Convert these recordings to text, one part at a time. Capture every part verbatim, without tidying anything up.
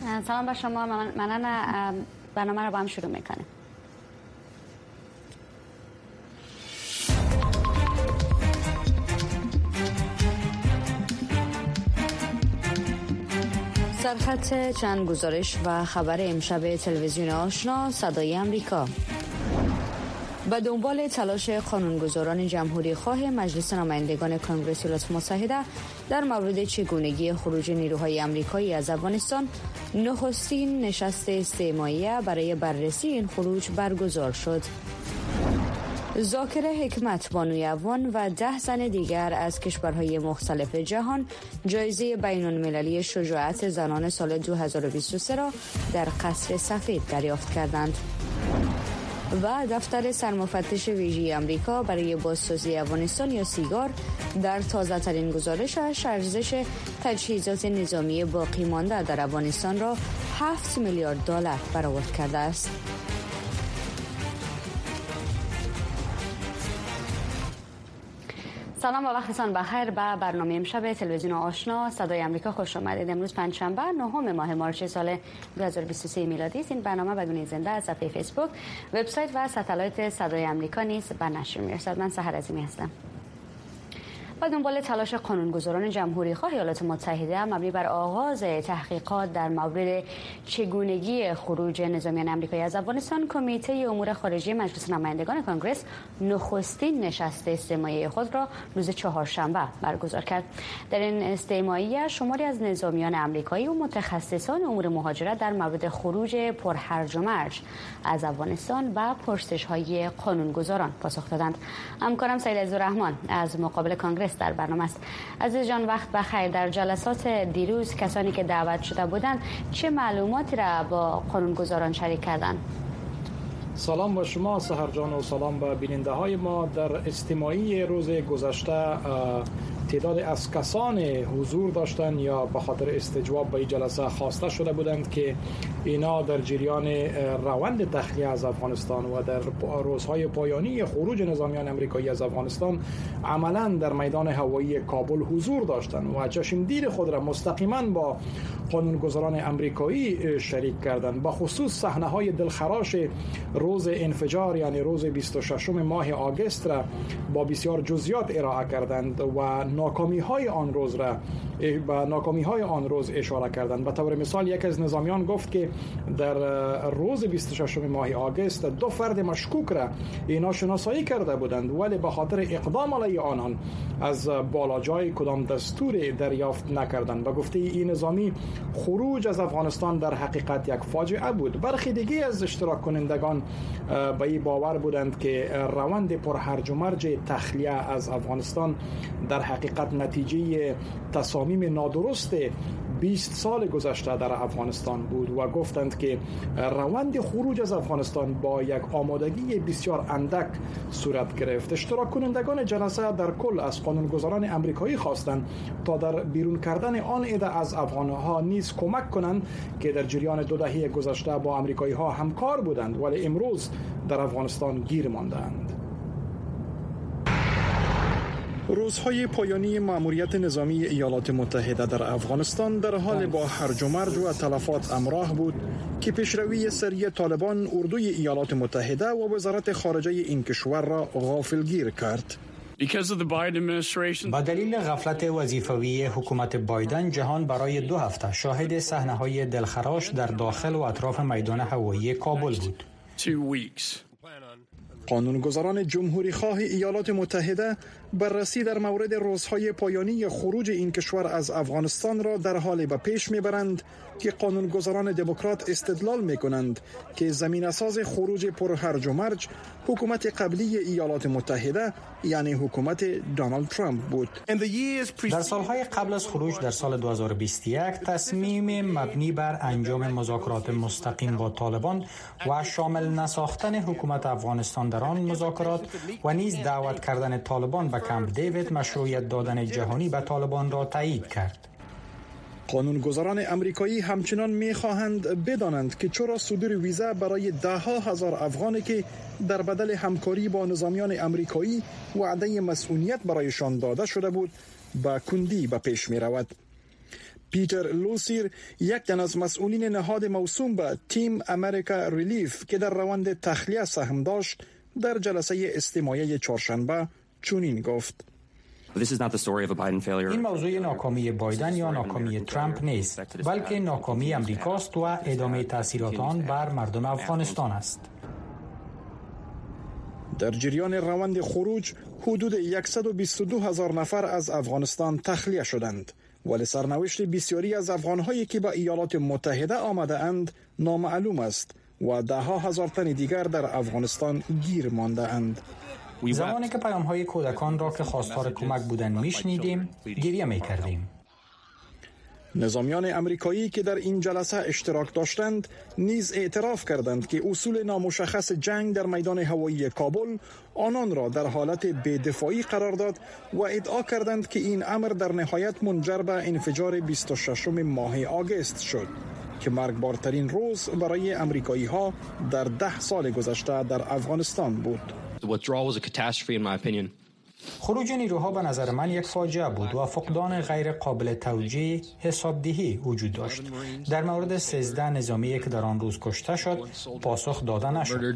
سلام به شما. منان برنامه رو با هم شروع میکنیم. سرخط چند گزارش و خبر امشب تلویزیون آشنا صدای امریکا. به دنبال تلاش قانونگذاران جمهوری خواه مجلس نمایندگان کنگره ایالات متحده در مورد چگونگی خروج نیروهای آمریکایی از افغانستان، نخستین نشست استماعیه برای بررسی این خروج برگزار شد. ذاکر حکمت بانوی افغان و ده زن دیگر از کشورهای مختلف جهان جایزه بین المللی شجاعت زنان سال دو هزار و بیست و سه را در قصر سفید دریافت کردند. و دفتر سرمفتش ویژه آمریکا برای بازسازی افغانستان یا سیگار در تازه ترین گزارشش ارزش تجهیزات نظامی باقی مانده در افغانستان را هفت میلیارد دلار برآورد کرده است. سلام و وقتتان بخیر. به برنامه امشب تلویزیون آشنا صدای امریکا خوش آمدید. امروز پنجشنبه نهم ماه مارس سال دو هزار و بیست و سه میلادی است. این برنامه به گونه زنده از صفحه فیسبوک، وبسایت و ستلایت صدای امریکا نیز به نشر می‌رسد. من سحر عظیمی هستم. با دنبال تلاش قانونگذاران جمهوری خواه ایالات متحده مبنی بر آغاز تحقیقات در مورد چگونگی خروج نظامیان آمریکایی از افغانستان، کمیته امور خارجه مجلس نمایندگان کنگره نخستین نشست استماعی خود را روز چهارشنبه برگزار کرد. در این استماعیه شماری از نظامیان آمریکایی و متخصصان امور مهاجرت در مورد خروج پرهرج و مرج از افغانستان و پرسش‌های قانونگذاران پاسخ دادند. همکارم سید عزیزالرحمن از مقابل کنگره در برنامه است. عزیز جان وقت بخیر. در جلسات دیروز کسانی که دعوت شده بودند چه معلوماتی را با قانونگذاران شریک کردند؟ سلام به شما سحر جان و سلام به بیننده های ما. در استماعی روز گذشته تعداد از کسان حضور داشتند یا به خاطر استجواب به این جلسه خواسته شده بودند که اینا در جریان روند تخلیه از افغانستان و در روزهای پایانی خروج نظامیان آمریکایی از افغانستان عملا در میدان هوایی کابل حضور داشتند و چشمگیر خود را مستقیما با قانونگذاران آمریکایی شریک کردند. به خصوص صحنه‌های دلخراش روز انفجار یعنی روز بیست و ششم ماه آگوست را با بسیار جزئیات ارائه کردند و ناکامی‌های آن روز را به ناکامی‌های آن روز اشاره کردند. به طور مثال یک از نظامیان گفت که در روز بیست و ششم ماه آگوست دو فرد مشکوک را اینا شناسایی کرده بودند ولی به خاطر اقدام علیه آنان از بالاجای کدام دستور دریافت نکردند. و گفته این نظامی خروج از افغانستان در حقیقت یک فاجعه بود. برخی دیگه از اشتراک کنندگان به این باور بودند که روند پرهرج و مرج تخلیه از افغانستان در حقیقت نتیجه تصامیم نادرست بیست سال گذشته در افغانستان بود و گفتند که روند خروج از افغانستان با یک آمادگی بسیار اندک صورت گرفت. اشتراک کنندگان جلسه در کل از قانونگذاران آمریکایی خواستند تا در بیرون کردن آن عده از افغانها نیز کمک کنند که در جریان دو دهه گذشته با آمریکایی ها همکار بودند ولی امروز در افغانستان گیر ماندند. روزهای پایانی مأموریت نظامی ایالات متحده در افغانستان در حال با هرج و مرج و تلفات همراه بود که پیشروی سری طالبان اردوی ایالات متحده و وزارت خارجه این کشور را غافلگیر کرد. با دلیل غفلت وظیفوی حکومت بایدن، جهان برای دو هفته شاهد صحنه‌های دلخراش در داخل و اطراف میدان هوایی کابل بود. قانونگذاران جمهوری خواه ایالات متحده بررسی در مورد روزهای پایانی خروج این کشور از افغانستان را در حال به پیش میبرند که قانونگذاران دموکرات استدلال میکنند که زمین اساس خروج پرهرج و مرج حکومت قبلی ایالات متحده یعنی حکومت دونالد ترامپ بود. در سالهای قبل از خروج در سال دو هزار و بیست و یک تصمیم مبنی بر انجام مذاکرات مستقیم با طالبان و شامل نساختن حکومت افغانستان در آن مذاکرات و نیز دعوت کردن طالبان به کمپ دیوید مشروعیت دادن جهانی به طالبان را تایید کرد. قانونگذاران امریکایی همچنان می‌خواهند بدانند که چرا صدور ویزا برای ده ها هزار افغانی که در بدل همکاری با نظامیان امریکایی وعده مسئولیت برایشان داده شده بود با کندی به پیش می‌رود. پیتر لوسیر، یک تن از مسئولین نهاد موسوم به تیم امریکا ریلیف که در روند تخلیه سهم داشت، در جلسه استماعی چهارشنبه چنین گفت: این موضوع ناکامی بایدن یا ناکامی ترامپ نیست، بلکه ناکامی امریکاست و ادامه تاثیرات آن بر مردم افغانستان است. در جریان روند خروج حدود صد و بیست و دو هزار نفر از افغانستان تخلیه شدند، ولی سرنوشت بسیاری از افغان‌هایی که به ایالات متحده آمده اند نامعلوم است و ده ها هزار تن دیگر در افغانستان گیر مانده اند. زمانی که پیام‌های کودکان را که خواستار کمک بودند میشنیدیم، گریه می‌کردیم. نظامیان امریکایی که در این جلسه اشتراک داشتند نیز اعتراف کردند که اصول نامشخص جنگ در میدان هوایی کابل آنان را در حالت بی‌دفاعی قرار داد و ادعا کردند که این امر در نهایت منجر به انفجار بیست و ششم ماه آگوست شد که مرگبارترین روز برای امریکایی ها در ده سال گذشته در افغانستان بود. خروج نیروها به نظر من یک فاجعه بود و فقدان غیر قابل توجیه حسابدهی وجود داشت. در مورد سیزده نظامی که در آن روز کشته شد پاسخ داده نشد.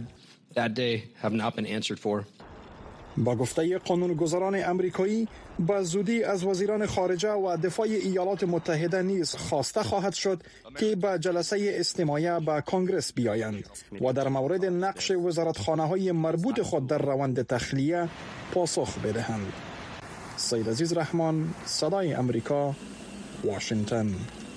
با گفته قانونگذاران امریکایی، به زودی از وزیران خارجه و دفاع ایالات متحده نیز خواسته خواهد شد که به جلسه استماعی به کنگرس بیایند و در مورد نقش وزارتخانه‌های مربوط خود در روند تخلیه پاسخ بدهند. سید عزیز رحمان، صدای امریکا، واشنگتن.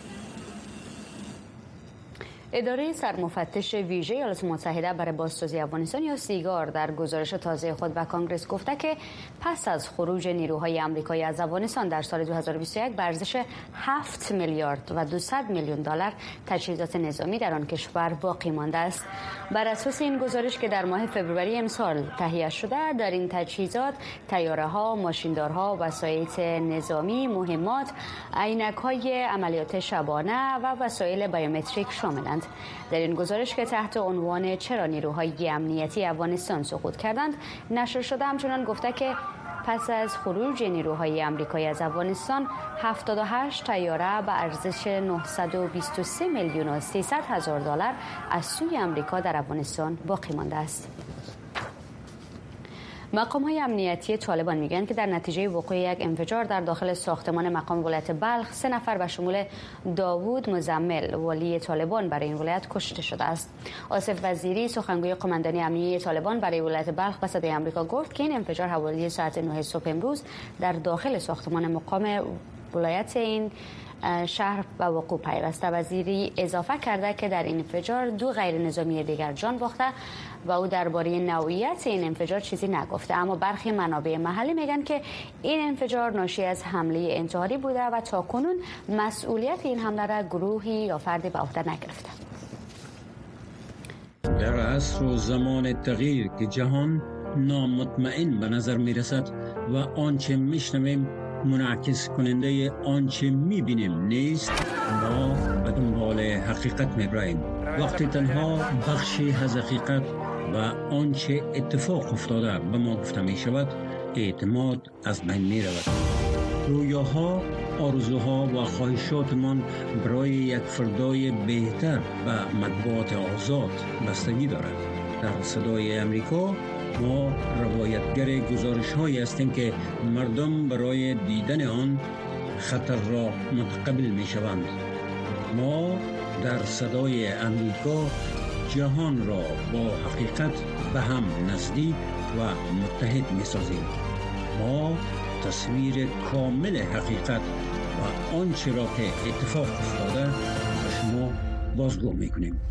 اداره سرمفتش ویژه ایالات متحده برای بازسازی افغانستان یا سیگار در گزارش تازه خود به کانگرس گفته که پس از خروج نیروهای آمریکایی از افغانستان در سال دو هزار و بیست و یک به ارزش هفت میلیارد و دویست میلیون دلار تجهیزات نظامی در آن کشور باقی مانده است. بر اساس این گزارش که در ماه فوریه امسال تهیه شده، در این تجهیزات طیاره‌ها، ماشیندارها، وسایل نظامی، مهمات، عینک‌های عملیات شبانه و وسایل بیومتریک شاملند. در این گزارش که تحت عنوان چرا نیروهای امنیتی افغانستان سقوط کردند نشر شده، همچنان گفته که پس از خروج نیروهای آمریکایی از افغانستان هفتاد و هشت طیاره به ارزش نهصد و بیست و سه میلیون و سیصد هزار دلار از سوی آمریکا در افغانستان باقی مانده است. مقام‌های امنیتی طالبان میگن که در نتیجه وقوع یک انفجار در داخل ساختمان مقام ولایت بلخ سه نفر به شمول داوود مزمل والی طالبان برای این ولایت کشته شده است. آصف وزیری سخنگوی قماندانی امنیتی طالبان برای ولایت بلخ به صدای آمریکا گفت که این انفجار حوالی ساعت نه صبح امروز در داخل ساختمان مقام ولایت این شهر به وقوع پیوسته. وزیری اضافه کرده که در این انفجار دو غیر نظامی دیگر جان باخته و او درباره نوعیت این انفجار چیزی نگفته، اما برخی منابع محلی میگن که این انفجار ناشی از حمله انتحاری بوده و تاکنون مسئولیت این حمله را گروهی یا فردی به عهده نگرفته. در عصر و زمان تغییر که جهان نامطمئن به نظر میرسد و آنچه میشنویم منعکس کننده آنچه میبینیم نیست، ما به دنبال حقیقت میبریم. وقتی تنها بخشی از حقیقت و آنچه اتفاق افتاده به ما گفته می شود، اعتماد از بین می رود. رویاها، آرزوها و خواهشاتمان برای یک فردای بهتر و مطبوعات آزاد بستگی دارد. در صدای امریکا ما روایتگر گزارش هایی هستیم که مردم برای دیدن آن خطر را متقبل می شوند. ما در صدای امریکا جهان را با حقیقت به هم نزدیک و متحد می سازیم. ما تصویر کامل حقیقت و آنچه را که اتفاق افتاده به شما بازگو می کنیم.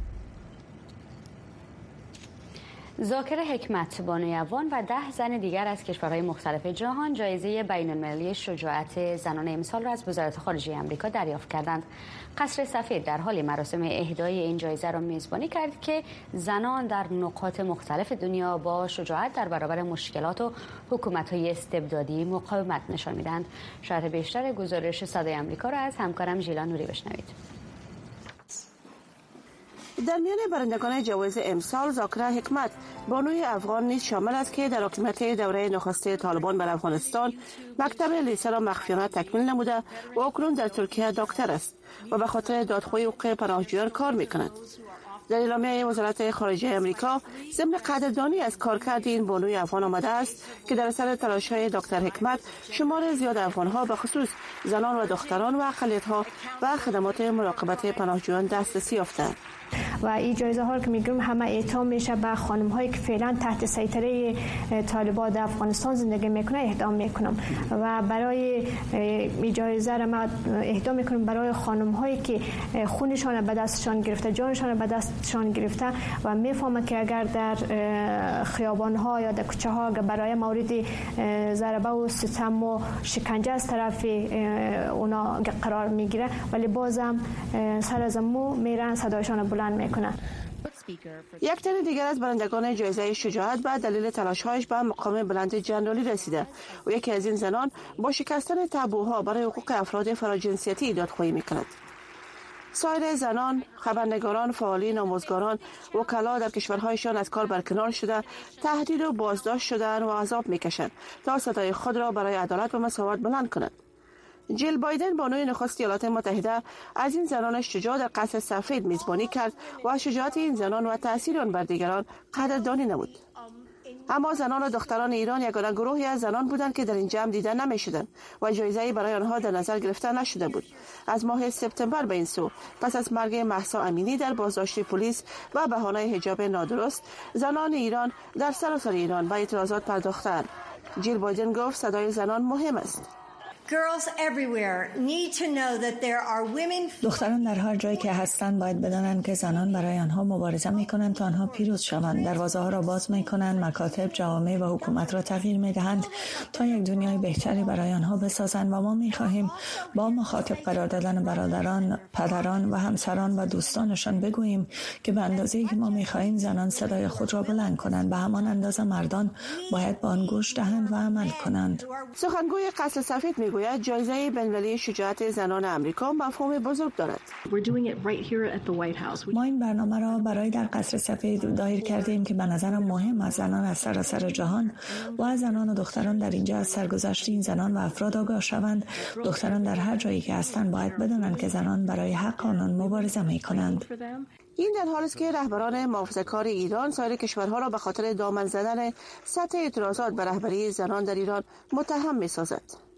ذاکر حکمت بانوی افغان و ده زن دیگر از کشورهای مختلف جهان جایزه بین‌المللی شجاعت زنان امسال را از وزارت خارجه آمریکا دریافت کردند. قصر سفید در حال مراسم اهدای این جایزه را میزبانی کرد که زنان در نقاط مختلف دنیا با شجاعت در برابر مشکلات و حکومت‌های استبدادی مقاومت نشان میدهند. شرح بیشتر گزارش صدای آمریکا را از همکارم ژیلا نوری بشنوید. در میان برندگان جوایز امسال ذاکر حکمت بانوی افغان نیز شامل است که در حکومت دوره نخست طالبان بر افغانستان مکتب لیسه را مخفیانه تکمیل نموده و اکنون در ترکیه دکتر است و به خاطر دادخواهی حقوق پناهجویان کار می‌کند. در اعلامیه وزارت خارجه امریکا ضمن قدردانی از کارکرد این بانوی افغان آمده است که در اثر تلاش‌های دکتر حکمت شمار زیاد افغان‌ها به خصوص زنان و دختران و اقلیت‌ها و خدمات مراقبت پناهجویان دسترسی یافتند. و این جایزه ها که میگم همه اعطا میشه به خانم هایی که فعلا تحت سیطره طالبان در افغانستان زندگی میکنه اهدا میکنم و برای این جایزه را ما اهدا میکنم برای خانم هایی که خونشان به دستشان گرفته، جانشان به دستشان گرفته و میفهمه که اگر در خیابان ها یا در کوچه ها برای مورد ضربه و ستم و شکنجه از طرف اونا قرار میگیره ولی بازم سر از مو میرن صدایشان بلند میکنن. یک تن دیگر از برندگان جایزه شجاعت به دلیل تلاش‌هایش به مقام بلند جنرالی رسیده و یکی از این زنان با شکستن تابوها برای حقوق افراد فراجنسیتی دادخواهی میکند. سایر زنان، خبرنگاران، فعالین، آموزگاران، وکلا در کشورهایشان از کار برکنار شده، تهدید و بازداشت شدن و عذاب میکشند تا صدای خود را برای عدالت و مساوات بلند کنند. جیل بایدن بانوی نخست ایالات متحده از این زنان شجاع در قصر سفید میزبانی کرد و شجاعت این زنان و تأثیر آن بر دیگران قدردانی نمود. اما زنان و دختران ایران یگانه گروهی از زنان بودند که در این جمع دیده نمی‌شدند و جایزه‌ای برای آنها در نظر گرفته نشده بود. از ماه سپتامبر به این سو پس از مرگ مهسا امینی در بازداشت پلیس و بهانه حجاب نادرست، زنان ایران در سراسر ایران به اعتراضات پرداختند. جیل بایدن گفت صدای زنان مهم است. دختران در هر جایی که هستند باید بدانند که زنان برای آنها مبارزه می‌کنند تا آنها پیروز شوند. دروازه‌ها را باز می‌کنند، مکاتب، جوامع و حکومت را تغییر می‌دهند تا یک دنیای بهتری برای آنها بسازند و ما می‌خواهیم با مخاطب قرار دادن برادران، پدران و همسران و دوستانشان بگوییم که به اندازه‌ای که ما می‌خواهیم زنان صدای خود را بلند کنند، به همان اندازه مردان باید به آن گوش دهند و عمل کنند. سخنگوی قصر سفید میگوید جایزه بین‌المللی شجاعت زنان آمریکا مفهوم بزرگ دارد. ما این برنامه را برای در قصر سفید دایر کردیم که به نظرم مهم است زنان از سراسر جهان و از زنان و دختران در اینجا از سرگذشت این زنان و افراد آگاه شوند. دختران در هر جایی که هستند باید بدانند که زنان برای حق آنان مبارزه می‌کنند. این در حالی است که رهبران محافظه‌کار ایران سایر کشورها را به خاطر دامن زدن سطح اعتراضات بر رهبری زنان در ایران متهم می‌سازد.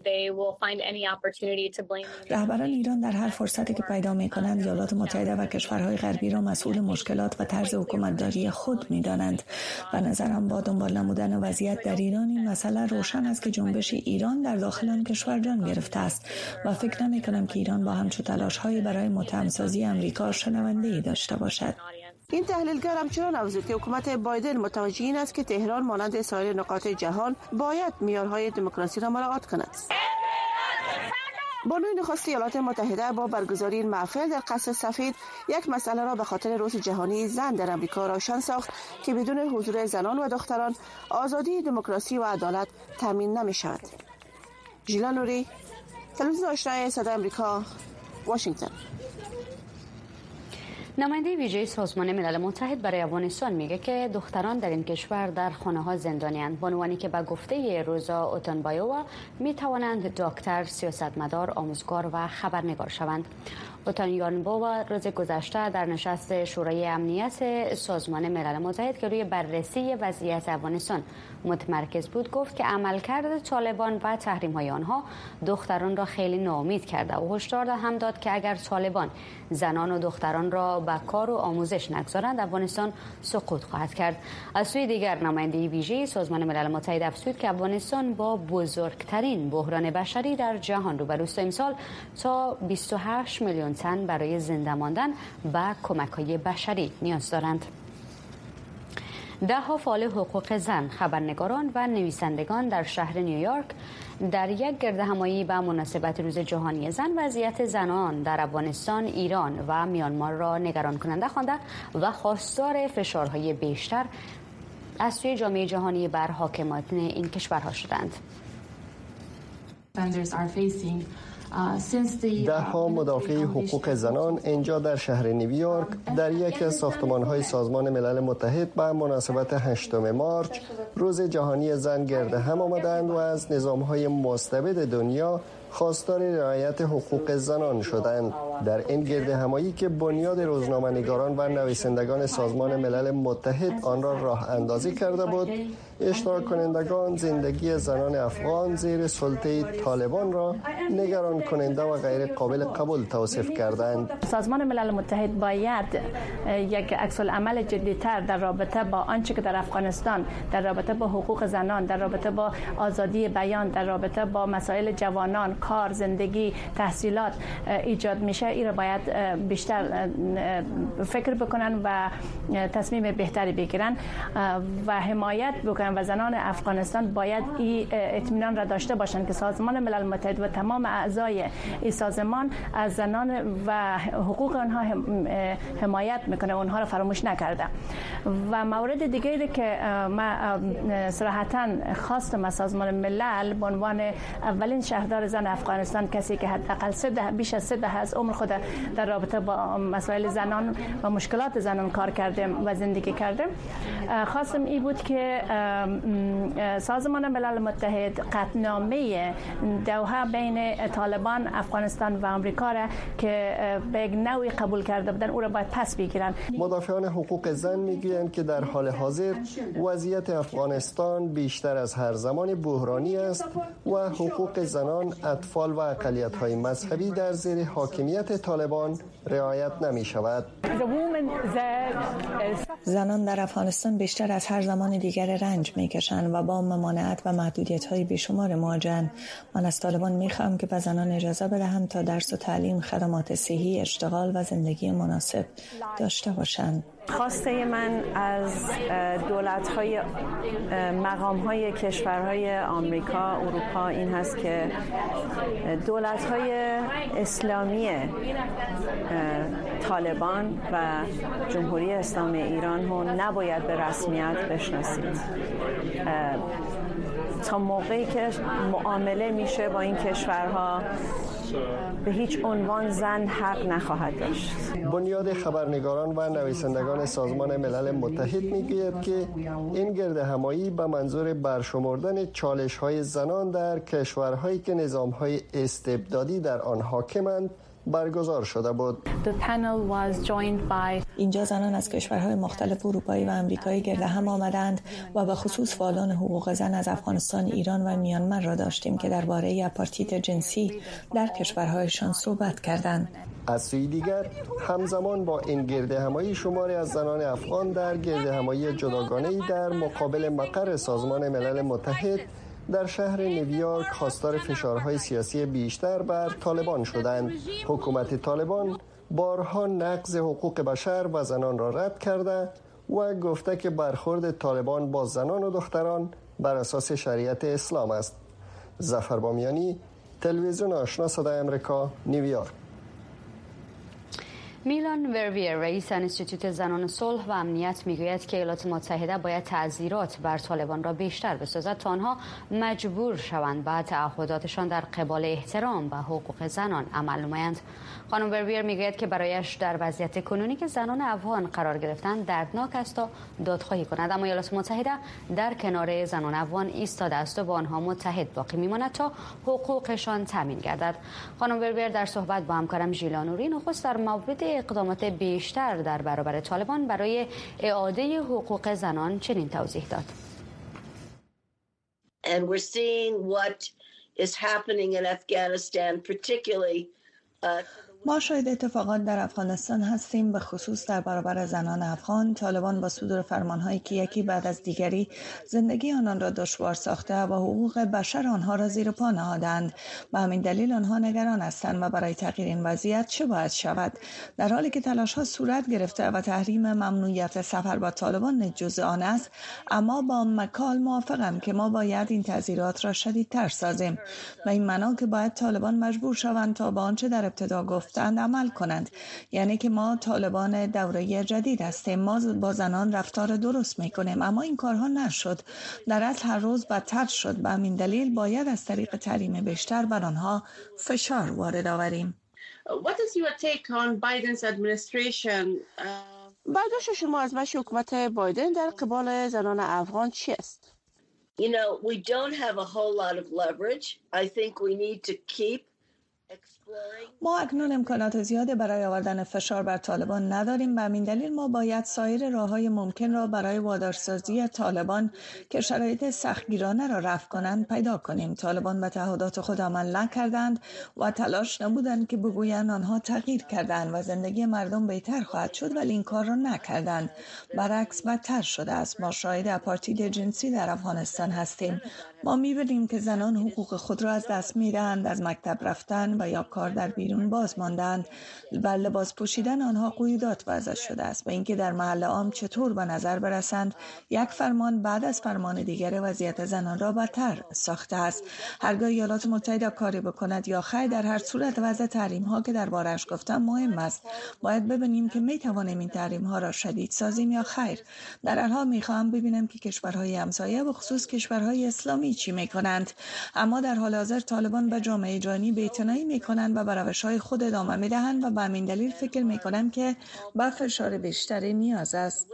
رهبران ایران در هر فرصتی که پیدا می‌کنند ایالات متحده و کشورهای غربی را مسئول مشکلات و طرز حکومتداری خود می‌دانند. به نظرم با دنبال نمودن وضعیت در ایران این مسئله روشن است که جنبش ایران در داخل آن کشور جان گرفته است و فکر نمی‌کنم که ایران با همچون تلاش‌هایی برای متهم‌سازی آمریکا شنونده‌ای داشته باشد. این تحلیلگر همچنان افزود که حکومت بایدن متوجه این است که تهران مانند سایر نقاط جهان باید معیارهای دموکراسی را مراعات کند. بانوی نخست ایالات متحده با برگزاری این محفل در قصر سفید یک مسئله را به خاطر روز جهانی زن در امریکا روشن ساخت که بدون حضور زنان و دختران آزادی، دموکراسی و عدالت تامین نمی شود. ژیلا نوری، تلویزیون آشنای صدای امریکا، واشنگتن. نماینده ویژه سازمان ملل متحد برای افغانستان میگه که دختران در این کشور در خانه ها زندانی‌اند. بانوانی که به گفته روزا اوتانبایووا می توانند دکتر، سیاستمدار، آموزگار و خبرنگار شوند. اوتانبایووا روز گذشته در نشست شورای امنیت سازمان ملل متحد که روی بررسی وضعیت افغانستان متمرکز بود گفت که عملکرد طالبان و تحریم‌های آنها دختران را خیلی ناامید کرده و هشدار هم داد که اگر طالبان زنان و دختران را به کار و آموزش نگذارند افغانستان سقوط خواهد کرد. از سوی دیگر نماینده ویژه سازمان ملل متحد افزود که افغانستان با بزرگترین بحران بشری در جهان روبروست. امسال تا بیست و هشت میلیون تن برای زنده ماندن و کمک‌های بشری نیاز دارند. ده ها فعال حقوق زن، خبرنگاران و نویسندگان در شهر نیویورک در یک گردهمایی به مناسبت روز جهانی زن وضعیت زنان در افغانستان، ایران و میانمار را نگران کننده خوانده و خواستار فشارهای بیشتر از سوی جامعه جهانی بر حاکمان این کشورها شدند. ده ها مدافع حقوق زنان اینجا در شهر نیویورک در یکی از ساختمان‌های سازمان ملل متحد به مناسبت هشتم مارچ روز جهانی زن گرد هم آمدند و از نظام‌های مستبد دنیا خواستار رعایت حقوق زنان شدند. در این گرد همایی که بنیاد روزنامه‌نگاران و نویسندگان سازمان ملل متحد آن را راه اندازی کرده بود، اشتراک کنندگان زندگی زنان افغان زیر سلطه طالبان را نگران کننده و غیر قابل قبول توصیف کردند. سازمان ملل متحد باید یک عکس العمل جدی‌تر در رابطه با آنچه که در افغانستان در رابطه با حقوق زنان، در رابطه با آزادی بیان، در رابطه با مسائل جوانان، کار، زندگی، تحصیلات ایجاد میشه، این را باید بیشتر فکر بکنن و تصمیم بهتری بگیرن و حمایت بکنن و زنان افغانستان باید این اطمینان را داشته باشند که سازمان ملل متحد و تمام اعضای این سازمان از زنان و حقوق آنها حمایت میکنه، اونها را فراموش نکرده. و مورد دیگری که ما صراحتاً خواستم از سازمان ملل به عنوان اولین شهردار زن افغانستان، کسی که حداقل سه ده بیش از سه دهه از عمر خود در رابطه با مسائل زنان و مشکلات زنان کار کرده و زندگی کرده، خواستم این بود که سازمان ملل متحد قطعنامه دوحه بین طالبان افغانستان و آمریکا را که به یک نوعی قبول کرده بودن او را باید پس بگیرن. مدافعان حقوق زن میگویند که در حال حاضر وضعیت افغانستان بیشتر از هر زمان بحرانی است و حقوق زنان، اطفال و اقلیت‌های مذهبی در زیر حاکمیت طالبان رعایت نمی شود. زنان در افغانستان بیشتر از هر زمان دیگر رنج می کشند و با ممانعت و محدودیت‌های بیشمار مواجه‌اند. من از طالبان می خواهم که به زنان اجازه بدهند تا درس و تعلیم، خدمات صحی، اشتغال و زندگی مناسب داشته باشند. خواسته من از دولت‌های مقام‌های کشورهای آمریکا، اروپا این هست که دولت‌های اسلامی طالبان و جمهوری اسلامی ایران رو نباید به رسمیت بشناسید. تا موقعی که معامله میشه با این کشورها به هیچ عنوان زن حق نخواهد داشت. بنیاد خبرنگاران و نویسندگان سازمان ملل متحد میگوید که این گرد همایی به منظور برشمردن چالش‌های زنان در کشورهایی که نظام‌های استبدادی در آن حاکمند برگزار شده بود. اینجا زنان از کشورهای مختلف اروپایی و آمریکایی گرد هم آمدند و به خصوص فعالان حقوق زن از افغانستان، ایران و میانمار را داشتیم که درباره آپارتاید جنسی در کشورهایشان صحبت کردند. از سوی دیگر همزمان با این گرد همایی شماری از زنان افغان در گرد همایی جداگانه‌ای در مقابل مقر سازمان ملل متحد در شهر نیویورک خواستار فشارهای سیاسی بیشتر بر طالبان شدند. حکومت طالبان بارها نقض حقوق بشر و زنان را رد کرده و گفته که برخورد طالبان با زنان و دختران بر اساس شریعت اسلام است. ظفر بامیانی، تلویزیون آشنا صدای آمریکا، نیویورک. میلان وریر، رئیس انستیتوت زنان صلح و امنیت، میگوید که ایالات متحده باید تعزیرات بر طالبان را بیشتر بسازد تا آنها مجبور شوند به تعهداتشان در قبال احترام به حقوق زنان عمل نمایند. خانم وریر میگوید که برایش در وضعیت کنونی که زنان افغان قرار گرفتند دردناک است تا دادخواهی کند، اما ایالات متحده در کنار زنان افغان ایستاده است و با آنها متحد باقی میماند تا حقوقشان تامین گردد. خانم وریر در صحبت با همکارم ژیلا نوری نخست در مورد اقدامات بیشتر در برابر طالبان برای اعاده حقوق زنان چنین توضیح داد. And we're seeing what is happening in Afghanistan, particularly uh, ما شاهد اتفاقات در افغانستان هستیم، به خصوص در برابر زنان افغان. طالبان با صدور فرمانهایی که یکی بعد از دیگری زندگی آنان را دشوار ساخته و حقوق بشر آنها را زیر پا نهادند. به همین دلیل آنها نگران هستند و برای تغییر این وضعیت چه باید شود. در حالی که تلاش‌ها صورت گرفته و تحریم ممنوعیت سفر با طالبان جزء آن است، اما با مکال موافقم که ما باید این تعزیرات را شدیدتر سازیم و این معنا که باید طالبان مجبور شوند تا با آنچه در ابتدا گفت گفتند عمل کنند. یعنی که ما طالبان دوره جدید هستیم، ما با زنان رفتار درست میکنیم، اما این کارها نشد. در اصل هر روز بدتر شد. به همین دلیل باید از طریق تعلیم بیشتر بر آنها فشار وارد آوریم. What is your take on Biden's administration? برداشت شما از مشی حکومت بایدن در قبال زنان افغان چی است؟ You know, we don't have a whole lot of leverage. I think we need to keep ما اکنون امکانات زیادی برای آوردن فشار بر طالبان نداریم. به همین دلیل ما باید سایر راه‌های ممکن را برای وادارسازی طالبان که شرایط سختگیرانه را رفع کنند پیدا کنیم. طالبان به تعهدات خود عمل نکردند و تلاش نبودند که بگویند آنها تغییر کردند و زندگی مردم بهتر خواهد شد، ولی این کار را نکردند. برعکس بدتر شده است. ما شاهد آپارتاید جنسی در افغانستان هستیم. ما می‌بینیم که زنان حقوق خود را از دست می‌دهند، از مکتب رفتن و یا کار در بیرون باز ماندند. بر لباس پوشیدن آنها قیودات وضع شده است و اینکه در محل عام چطور به نظر برسند یک فرمان بعد از فرمان دیگر وضعیت زنان را بدتر ساخته است. هرگاه ایالات متحده کاری بکند یا خیر، در هر صورت وضع تحریم ها که درباره‌اش گفتم مهم است. باید ببینیم که می توانیم این تحریم ها را شدید سازیم یا خیر. در هر حال می‌خواهم ببینم که کشورهای همسایه به خصوص کشورهای اسلامی چی می‌کنند. اما در حال حاضر طالبان به جامعه جهانی بی‌اعتنایی می‌کنند و به روش‌های خود ادامه می‌دهند و به همین دلیل فکر می‌کنم که به فشار بیشتری نیاز است.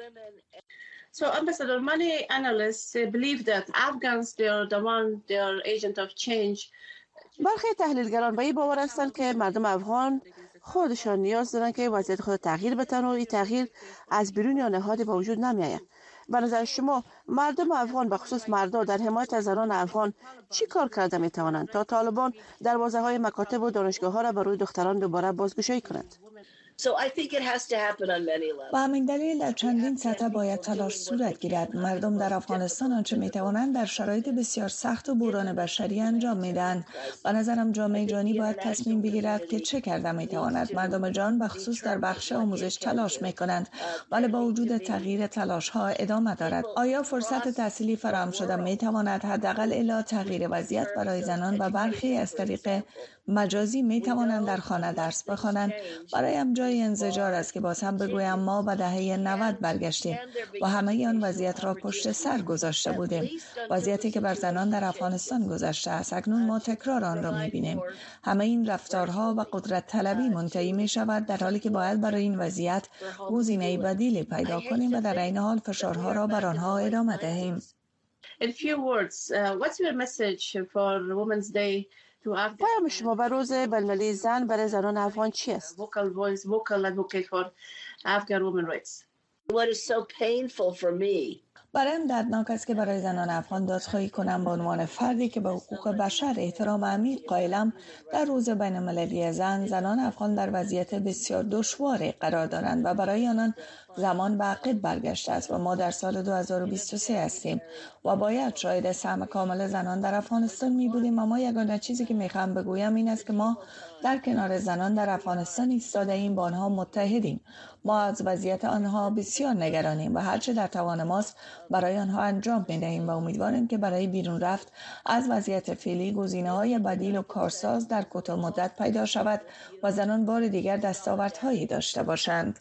So, Ambassador, many analysts believe that Afghans they are the one they are agent of change. برخی تحلیلگران به این باور هستند که مردم افغان خودشان نیاز دارند که وضعیت خود تغییر بدن و این تغییر از بیرون یا نهادی به وجود نمی‌آید. به نظر شما مردم افغان به خصوص مردان در حمایت از زنان افغان چی کار کرده می توانند تا طالبان دروازه‌های مکاتب و دانشگاه‌ها را بر روی دختران دوباره بازگشایی کنند؟ So I think it has to happen on many levels. و همین دلیل در چندین سطح باید تلاش صورت گیرد. مردم در افغانستان آنچه می توانند در شرایط بسیار سخت و بحران بشری انجام میدن. به نظرم جامعه جهانی باید تصمیم بگیرد که چه کرده می تواند. مردم جهان به خصوص در بخش آموزش تلاش می کنند، ولی با وجود تغییر تلاش ها ادامه دارد. آیا فرصت تحصیلی فراهم شده می تواند حداقل الی تغییر وضعیت برای زنان و برخی از طریق مجازی می توانند در خانه درس بخوانند؟ برایم جای انزجار است که باز هم بگویم ما به دهه نود برگشتیم و همه آن وضعیت را پشت سر گذاشته بودیم. وضعیتی که بر زنان در افغانستان گذشته است، اکنون ما تکرار آن را می بینیم. همه این رفتارها و قدرت طلبی منتهی می شود، در حالی که باید برای این وضعیت گزینه بدیلی پیدا کنیم و در عین حال فشارها را بر آنها ادامه دهیم. In few words, uh, what's your message for Women's Day? پیام شما به روز بین‌المللی زن برای زنان افغان چی است؟ Vocal voice, vocal advocate for Afghan women rights. What is so painful for me? برایم دردناک است که برای زنان افغان دادخواهی کنم به عنوان فردی که به حقوق بشر احترام عمیق قائلم. در روز بین‌المللی زن، زنان افغان در وضعیت بسیار دشواری قرار دارند و برای آنان زمان به عقب برگشته است و ما در سال دو هزار و بیست و سه هستیم و باید شاهد سهم کامل زنان در افغانستان می بودیم. اما یگانه چیزی که میخوام بگویم این است که ما در کنار زنان در افغانستان ایستاده ایم، با آنها متحدیم. ما از وضعیت آنها بسیار نگرانیم و هرچه در توان ماست برای آنها انجام می‌دهیم و امیدواریم که برای بیرون رفت از وضعیت فعلی گزینه‌های بدیل و کارساز در کوتاه مدت پیدا شود و زنان بار دیگر دستاوردهایی داشته باشند.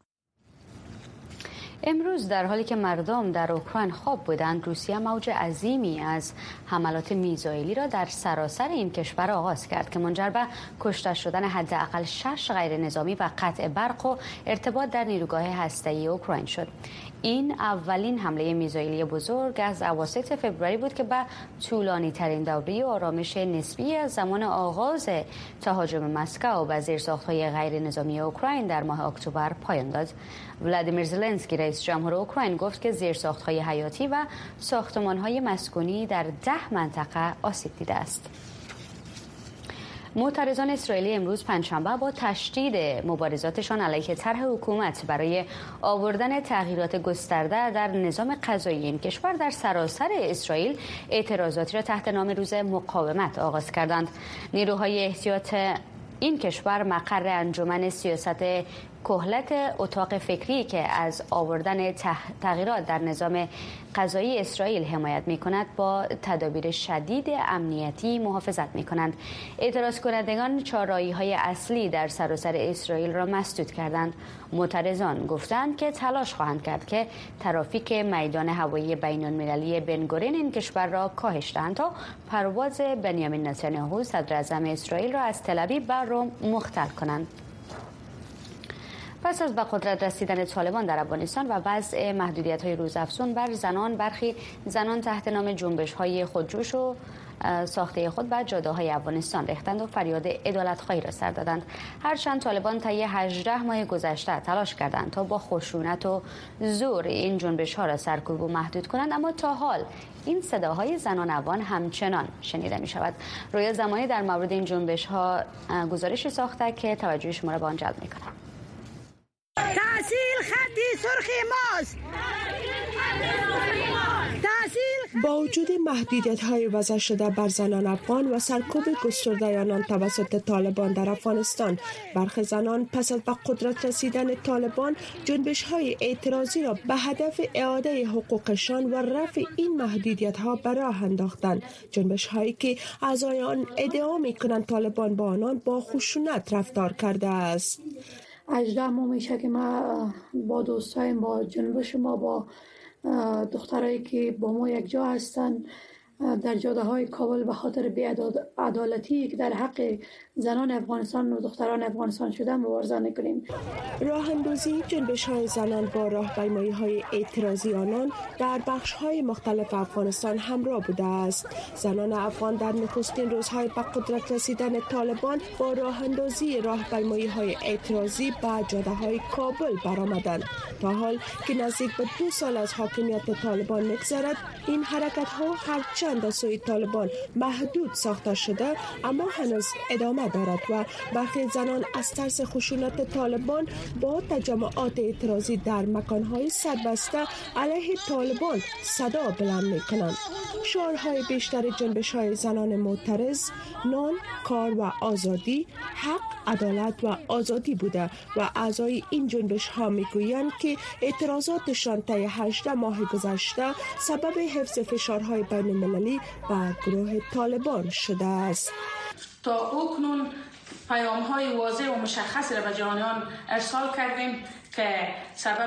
امروز در حالی که مردم در اوکراین خواب بودند، روسیه موج عظیمی از حملات میزایلی را در سراسر این کشور آغاز کرد که منجر به کشته شدن حداقل شش غیر نظامی و قطع برق و ارتباط در نیروگاه هسته‌ای اوکراین شد. این اولین حمله میزایلی بزرگ از اواسط فوریه بود که به طولانی ترین دوره آرامش نسبی از زمان آغاز تهاجم مسکو به زیرساخت‌های غیر نظامی اوکراین در ماه اکتبر پایان داد. ولادیمیر زلنسکی رئیس جمهور اوکراین گفت که زیرساخت‌های حیاتی و ساختمان‌های مسکونی در ده منطقه آسیب دیده است. معترضان اسرائیلی امروز پنجشنبه با تشدید مبارزاتشان علیه طرح حکومت برای آوردن تغییرات گسترده در نظام قضایی این کشور در سراسر اسرائیل اعتراضاتی را تحت نام روز مقاومت آغاز کردند. نیروهای احتیاط این کشور مقر انجمن سیاست کهلت اتاق فکری که از آوردن تغییرات در نظام قضایی اسرائیل حمایت می کند با تدابیر شدید امنیتی محافظت می کنند. اعتراض کنندگان چهارراهی های اصلی در سراسر اسرائیل را مسدود کردند. معترضان گفتند که تلاش خواهند کرد که ترافیک میدان هوایی بین المللی بن گورین این کشور را کاهش دهند تا پرواز بنیامین نتانیاهو صدر اعظم اسرائیل را از تل‌آویو و روم مختل کنند. پس از به قدرت رسیدن طالبان در افغانستان و وضع محدودیت‌های روزافزون بر زنان، برخی زنان تحت نام جنبش‌های خودجوش و ساخته خود بر جاده‌های افغانستان ریختند و فریاد عدالت‌خواهی را سر دادند. هرچند طالبان طی هجده ماه گذشته تلاش کردند تا با خشونت و زور این جنبش‌ها را سرکوب و محدود کنند، اما تا حال این صداهای زنان افغان همچنان شنیده می‌شود. رویا زمانی در مورد این جنبش‌ها گزارشی ساخته که توجه شما را به آن جلب می‌کند. تحصیل خطی سرخ ماست. با وجود محدودیت‌های وضع شده بر زنان افغان و سرکوب گسترده آنان توسط طالبان در افغانستان، برخی زنان پس از به قدرت رسیدن طالبان جنبش‌های اعتراضی را به هدف اعاده حقوقشان و رفع این محدودیت‌ها به راه انداختند. جنبش‌هایی که اعضای آن ادعا می‌کنند طالبان با آنان با خشونت رفتار کرده است. هجده ماه میشه که ما با دوستایم، با جنبش ما، با دخترایی که با ما یک جا هستن در جاده های کابل به خاطر بی‌عدالتی که در حق زنان افغانستان و دختران افغانستان شده مبارزه میکنیم. راه اندازی جنبش های زنان با راهپیمایی های اعتراضی آنان در بخش های مختلف افغانستان همراه بوده است. زنان افغان در نخستین روزهای به قدرت رسیدن طالبان با راه اندازی راهپیمایی های اعتراضی به جاده های کابل برآمدند. تا حال که نزدیک به دو سال از حاکمیت طالبان می‌گذرد، این حرکت ها هرچند از سوی طالبان محدود ساخته شده اما هنوز ادامه دارد و برخی زنان از ترس خشونت طالبان با تجمعات اعتراضی در مکانهای سربسته علیه طالبان صدا بلند می‌کنند. شعارهای بیشتر جنبش‌های زنان معترض نان، کار و آزادی، حق، عدالت و آزادی بوده و اعضای این جنبش‌ها می‌گویند که اعتراضاتشان طی هجده ماه گذشته سبب حفظ فشارهای بین‌المللی و گروه طالبان شده است. تا اکنون پیام‌های واضح و مشخصی را به جهانیان ارسال کردیم که سبب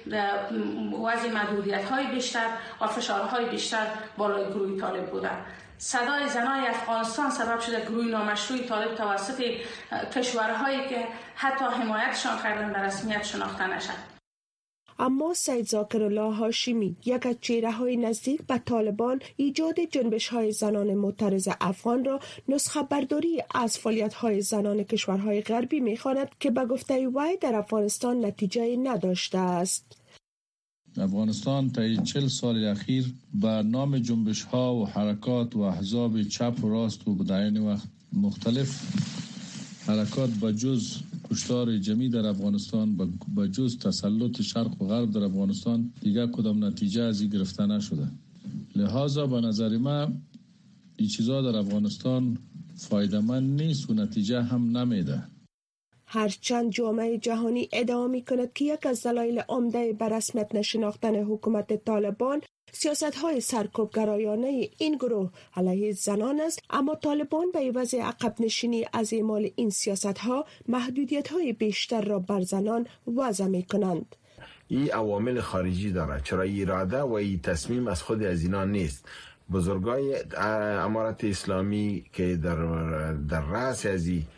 وضع محدودیت‌های بیشتر و فشارهای بیشتر بالای گروه طالب بوده. صدای زنای افغانستان سبب شده گروه نامشروع طالب توسط کشورهایی که حتی حمایتشان کردن به رسمیت شناخته نشد. اما سید ذاکرالله هاشمی، یک از چهره‌های نزدیک به طالبان، ایجاد جنبش‌های زنان معترض افغان را نسخه برداری از فعالیت‌های زنان کشورهای غربی می‌خواند که به گفته وی در افغانستان نتیجه نداشته است. افغانستان طی چهل سال اخیر به نام جنبش‌ها و حرکات و احزاب چپ و راست و در عین وقت مختلف حرکات به جز کشتار جمعی در افغانستان، به جز تسلط شرق و غرب در افغانستان دیگر کدام نتیجه از این گرفته نشده. لذا به نظر من این چیزا در افغانستان فایده مند نیست و نتیجه هم نمیده. هرچند جامعه جهانی ادعا می‌کند که یک از دلایل عمده بر رسمیت نشناختن حکومت طالبان سیاست‌های سرکوبگرایانه این گروه علیه زنان است، اما طالبان به عوض عقب نشینی از اعمال این سیاست‌ها محدودیت‌های بیشتر را بر زنان وضع می‌کنند. این عوامل خارجی دارد، چرا اراده و این تصمیم از خود از اینا نیست. بزرگای امارت اسلامی که در در رأس از این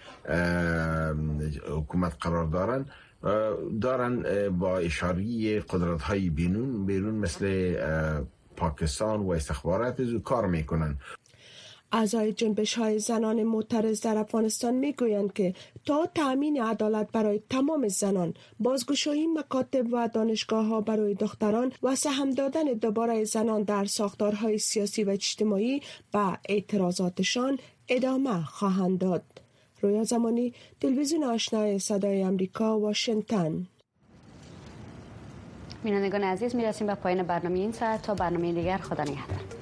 حکومت قرار دارن دارن با اشاره قدرت های بیرون بیرون مثل پاکستان و استخبارات از کار میکنن. اعضای جنبش‌های زنان معترض در افغانستان میگویند که تا تأمین عدالت برای تمام زنان، بازگشایی مکاتب و دانشگاه‌ها برای دختران و سهم دادن دوباره زنان در ساختارهای سیاسی و اجتماعی به اعتراضاتشان ادامه خواهند داد. رویا زمانی، تلویزیون آشنای صدای آمریکا، واشنگتن. بینندگان عزیز، میرسیم به پایان برنامه این ساعت. تا برنامه دیگر، خدا نگهدار.